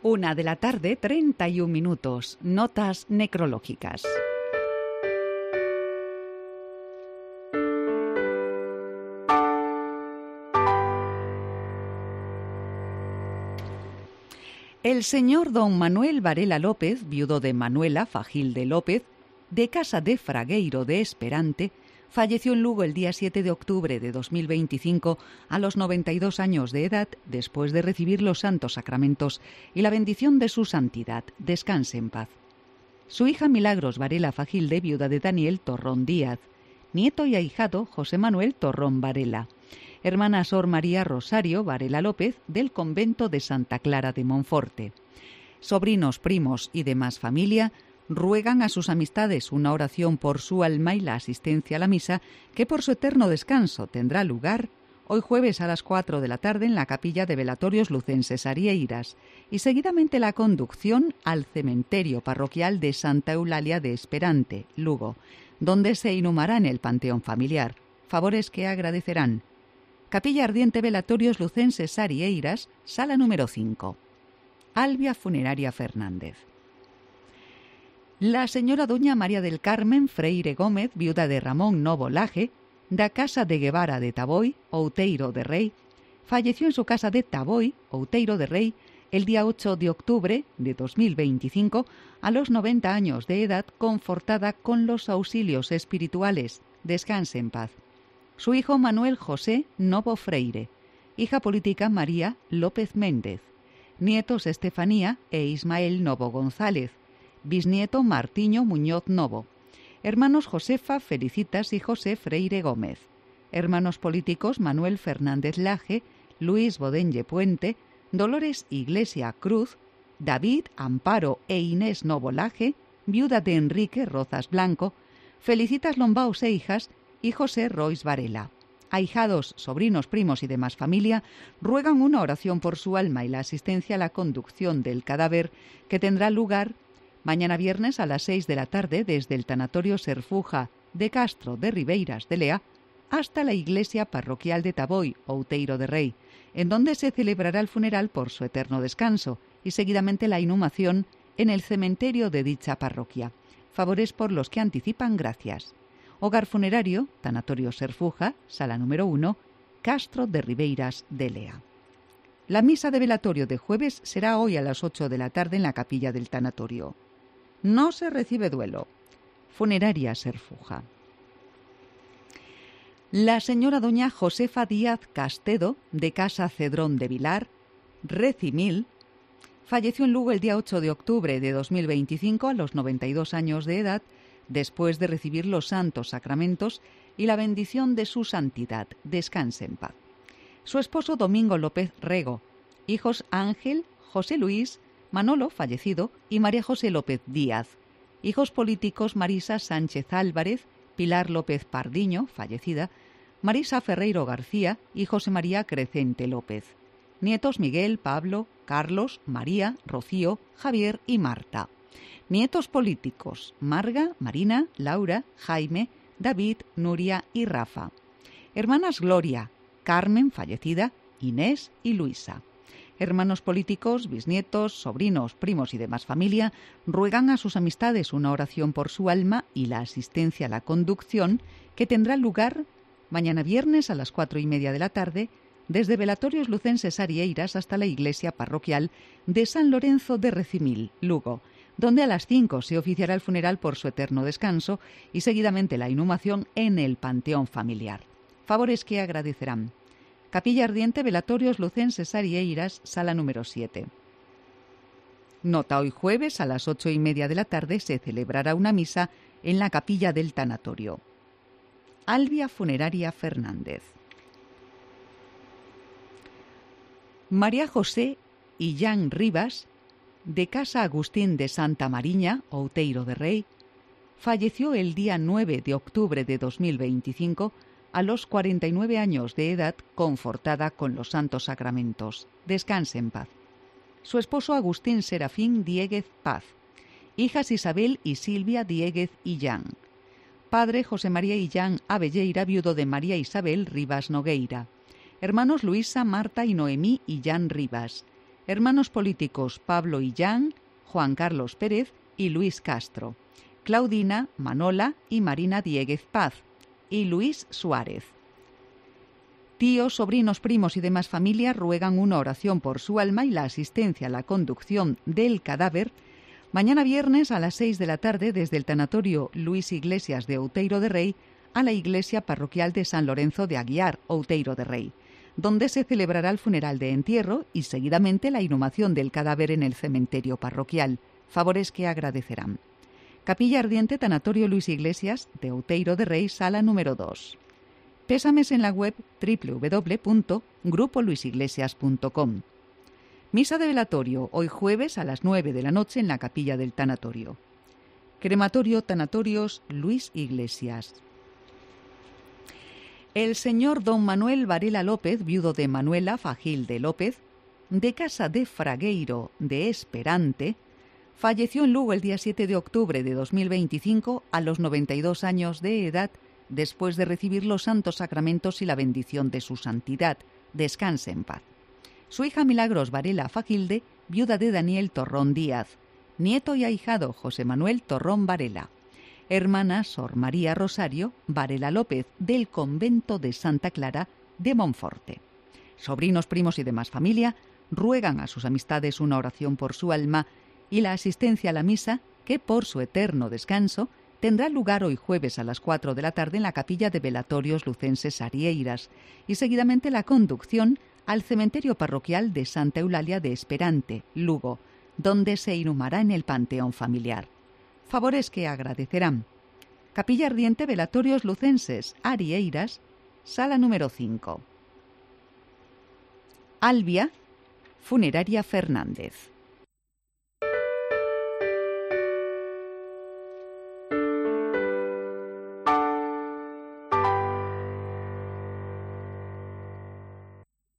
1:31 p.m. Notas necrológicas. El señor don Manuel Varela López, viudo de Manuela Fagilde López, de casa de Fragueiro de Esperante, falleció en Lugo el día 7 de octubre de 2025 a los 92 años de edad, después de recibir los santos sacramentos y la bendición de su santidad. Descanse en paz. Su hija Milagros Varela Fagilde, viuda de Daniel Torrón Díaz. Nieto y ahijado José Manuel Torrón Varela. Hermana Sor María Rosario Varela López, del convento de Santa Clara de Monforte. Sobrinos, primos y demás familia ruegan a sus amistades una oración por su alma y la asistencia a la misa, que por su eterno descanso tendrá lugar hoy jueves a las 4 de la tarde en la capilla de Velatorios Lucenses Arieiras, y seguidamente la conducción al cementerio parroquial de Santa Eulalia de Esperante, Lugo, donde se inhumará en el panteón familiar. Favores que agradecerán. Capilla Ardiente Velatorios Lucenses Arieiras, sala número 5. Albia Funeraria Fernández. La señora doña María del Carmen Freire Gómez, viuda de Ramón Novo Laje, da casa de Guevara de Taboy, Outeiro de Rei, falleció en su casa de Taboy, Outeiro de Rei, el día 8 de octubre de 2025, a los 90 años de edad, confortada con los auxilios espirituales. Descanse en paz. Su hijo Manuel José Novo Freire, hija política María López Méndez, nietos Estefanía e Ismael Novo González, bisnieto Martiño Muñoz Novo, hermanos Josefa Felicitas y José Freire Gómez, hermanos políticos Manuel Fernández Laje, Luis Bodenlle Puente, Dolores Iglesia Cruz, David Amparo e Inés Novo Laje, viuda de Enrique Rozas Blanco, Felicitas Lombaos e hijas y José Rois Varela. Ahijados, sobrinos, primos y demás familia ruegan una oración por su alma y la asistencia a la conducción del cadáver, que tendrá lugar mañana viernes a las 6 de la tarde desde el tanatorio Serfuja de Castro de Ribeiras de Lea hasta la iglesia parroquial de Taboy, Outeiro de Rei, en donde se celebrará el funeral por su eterno descanso y seguidamente la inhumación en el cementerio de dicha parroquia. Favores por los que anticipan gracias. Hogar funerario, tanatorio Serfuja, sala número 1, Castro de Ribeiras de Lea. La misa de velatorio de jueves será hoy a las 8 de la tarde en la capilla del tanatorio. No se recibe duelo. Funeraria Serfuja. La señora doña Josefa Díaz Castedo, de casa Cedrón de Vilar, Recimil, falleció en Lugo el día 8 de octubre de 2025 a los 92 años de edad, después de recibir los santos sacramentos y la bendición de su santidad. Descanse en paz. Su esposo Domingo López Rego, hijos Ángel, José Luis, Manolo, fallecido, y María José López Díaz, hijos políticos Marisa Sánchez Álvarez, Pilar López Pardiño, fallecida, Marisa Ferreiro García y José María Crecente López, nietos Miguel, Pablo, Carlos, María, Rocío, Javier y Marta, nietos políticos Marga, Marina, Laura, Jaime, David, Nuria y Rafa, hermanas Gloria, Carmen, fallecida, Inés y Luisa. Hermanos políticos, bisnietos, sobrinos, primos y demás familia ruegan a sus amistades una oración por su alma y la asistencia a la conducción, que tendrá lugar mañana viernes a las 4:30 de la tarde desde Velatorios Lucenses Arieiras hasta la iglesia parroquial de San Lorenzo de Recimil, Lugo, donde a las 5 se oficiará el funeral por su eterno descanso y seguidamente la inhumación en el panteón familiar. Favores que agradecerán. Capilla Ardiente Velatorios Lucenses Arieiras, sala número 7. Nota: hoy jueves a las 8:30 de la tarde se celebrará una misa en la capilla del tanatorio. Albia Funeraria Fernández. María José Illán Rivas, de casa Agustín de Santa Mariña, Outeiro de Rei, falleció el día 9 de octubre de 2025 a los 49 años de edad, confortada con los santos sacramentos. Descanse en paz. Su esposo Agustín Serafín Diéguez Paz, hijas Isabel y Silvia Diéguez Illán, padre José María Illán Abelleira, viudo de María Isabel Rivas Nogueira, hermanos Luisa, Marta y Noemí Illán Rivas, Hermanos políticos Pablo Illán, Juan Carlos Pérez y Luis Castro. Claudina, Manola y Marina Diéguez Paz. Y Luis Suárez. Tíos, sobrinos, primos y demás familia ruegan una oración por su alma y la asistencia a la conducción del cadáver mañana viernes a las 6 de la tarde desde el tanatorio Luis Iglesias de Outeiro de Rei a la iglesia parroquial de San Lorenzo de Aguiar, Outeiro de Rei, donde se celebrará el funeral de entierro y seguidamente la inhumación del cadáver en el cementerio parroquial, favores que agradecerán. Capilla Ardiente, tanatorio Luis Iglesias de Outeiro de Rei, sala número 2. Pésames en la web www.grupoluisiglesias.com. Misa de velatorio, hoy jueves a las 9 de la noche en la capilla del tanatorio. Crematorio Tanatorios Luis Iglesias. El señor don Manuel Varela López, viudo de Manuela Fagilde López, de Casa de Fragueiro de Esperante, falleció en Lugo el día 7 de octubre de 2025 a los 92 años de edad, después de recibir los santos sacramentos y la bendición de su santidad. Descanse en paz. Su hija Milagros Varela Fagilde, viuda de Daniel Torrón Díaz, nieto y ahijado José Manuel Torrón Varela, hermana Sor María Rosario Varela López, del convento de Santa Clara de Monforte. Sobrinos, primos y demás familia ruegan a sus amistades una oración por su alma y la asistencia a la misa que, por su eterno descanso, tendrá lugar hoy jueves a las 4 de la tarde en la capilla de Velatorios Lucenses Arieiras y seguidamente la conducción al cementerio parroquial de Santa Eulalia de Esperante, Lugo, donde se inhumará en el panteón familiar. Favores que agradecerán. Capilla Ardiente, Velatorios Lucenses Arieiras, sala número 5. Albia, Funeraria Fernández.